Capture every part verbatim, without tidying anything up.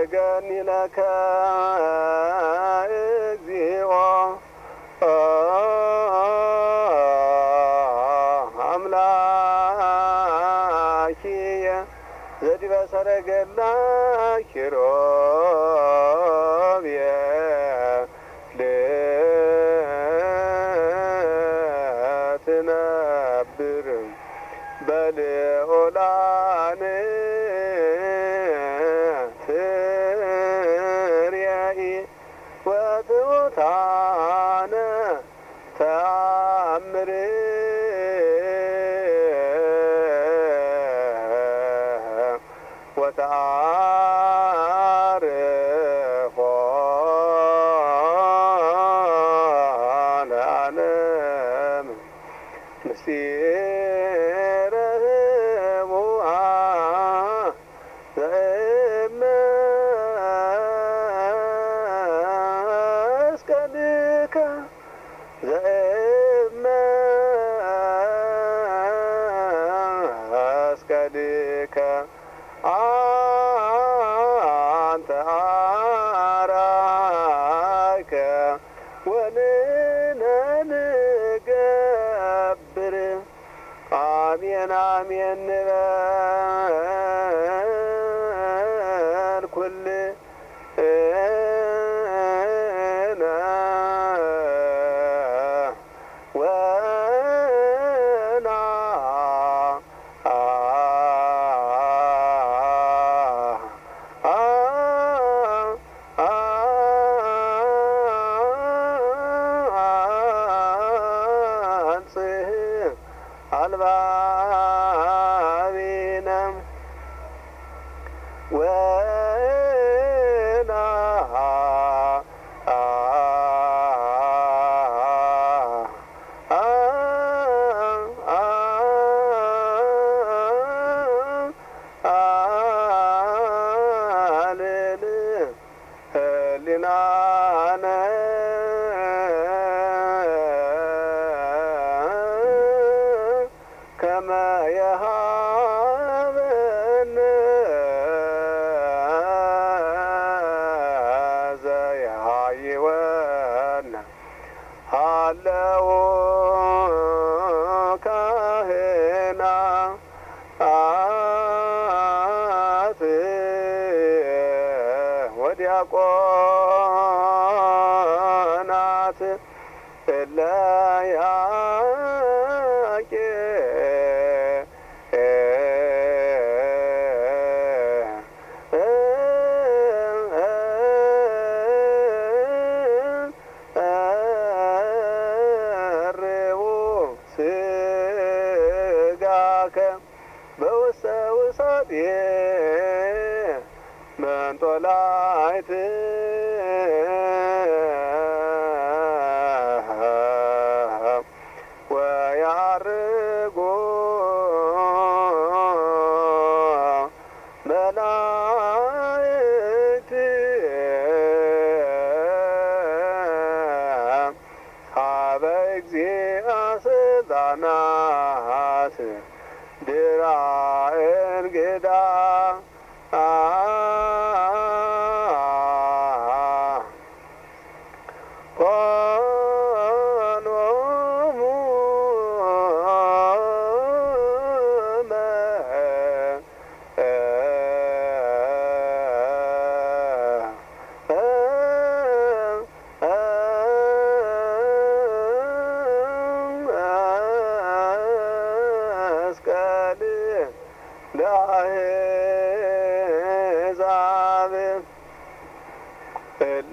ሰግደኒ ለከ እግዚኦ አምላኪየ ዘዲበ ሰረገላ ኪሩቤል ትነብር በልዑላን ትርየኢ ወትሑታነ ተአምር ወተአርፎ ለዓለም ምስጢረ ህቡአ ዘእመስቀልከ ዘእመስቀልከ አንተ አርአይከ ወንሕነ ንገብር አሜን አሜን ንበል ኩልነ አልባቢነ ወና አልል ህሊናነ ከመ የሃበነ ዘያይወነ ሃለዎ ካህናት ወዲያቆናት እለ በውስተ ውሳጤ መንጦላዕት ወያርጎ መላእክት ሀበ እግዚአ ስልጣናት ድራ እንግዳ ኮኖሙ መስቀል ለአሕዛብ እለ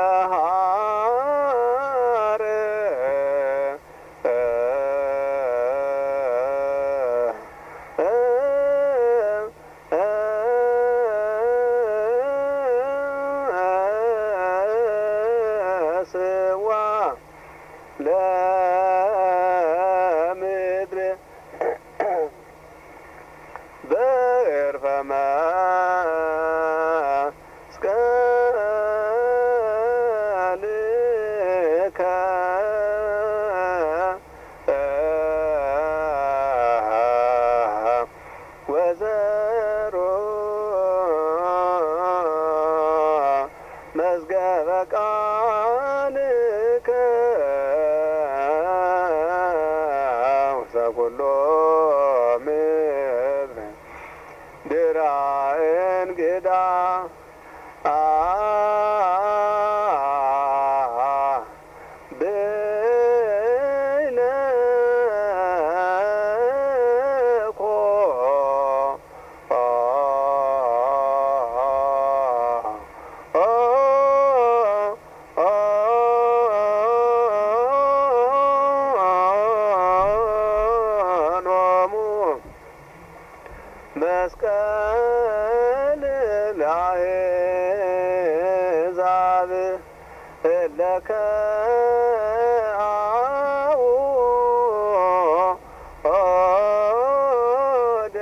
ስዋ ለምድር በዕርፈ መዝገበ ቃልከ ውስተ ኩሎ ምድር ድራእ እንግዳ መስቀል ለአሕዛብ እለከ አውደ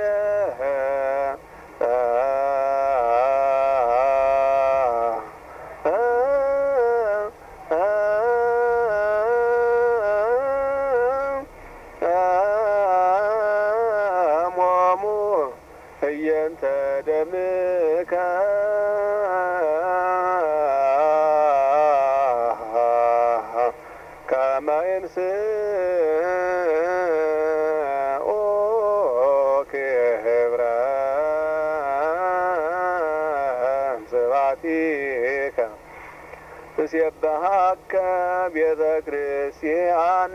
ሞሙ እየንተ ደምከ ከመ ይንሥኦ ክብረ ስብሐቲከ ትሴብሐከ ቤተ ክርስቲያን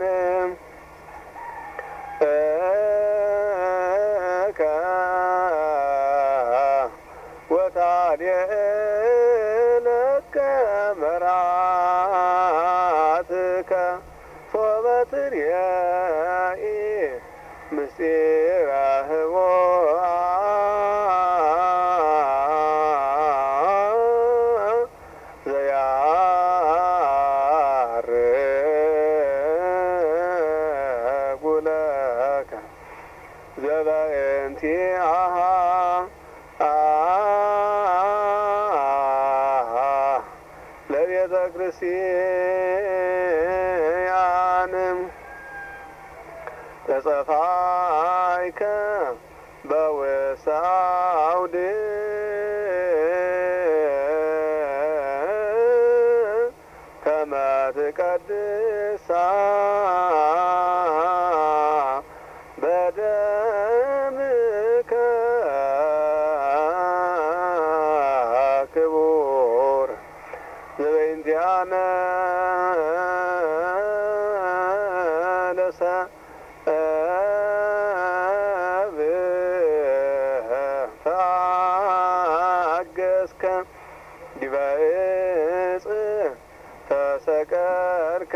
ወታድየለከ መራትከ ሶበ ትርየኢ ምስጢረ ኅቡአ ዘያርጉ ለከ ዘበእንቲአሃ ለቤተ ክርስቲያን ተጸፋይከ በውስተ አውድ ከመ ትቀድሳ በደምከ ክቡር ዘበእንቲአነ ለሰብእ ተአገስከ ዲበ ዕፅ ተሰቀልከ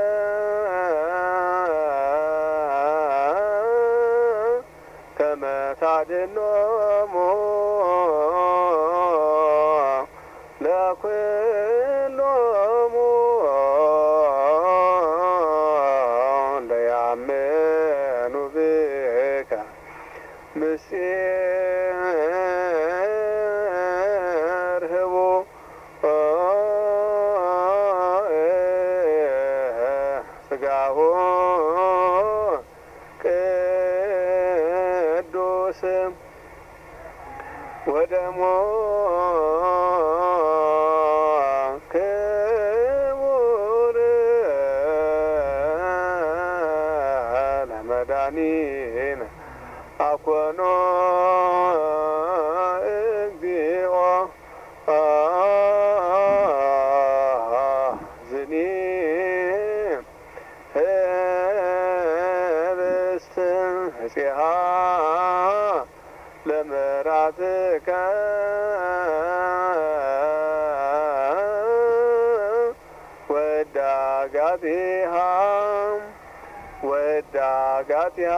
ከመ ታድኅኖሙ ለኵሎሙ ለያምኑ ብከ ምስጢር ኅቡእ ሥጋሁ ቅዱስ ወደሙ ክቡር ለመድኃኒነ አኮኖ እግዚኦ ዝኒ ኅብስት እፄሃ ለምሕረትከ ወዳጋቲሃ ወዳጋቲሃ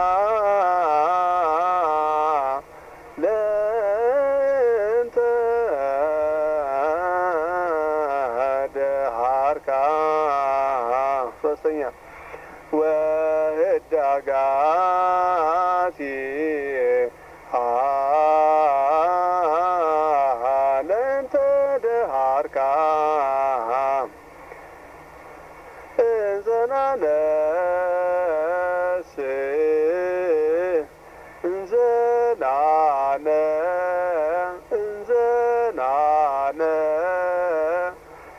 ለእንተ ደሃርካ ሶስተኛ ወህዳጋቲሃ ለእንተ ደሃርካ እንዘናነስ እንዘናነ እንዘናነ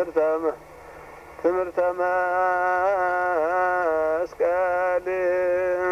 ትምህርተ ትምህርተ መስቀል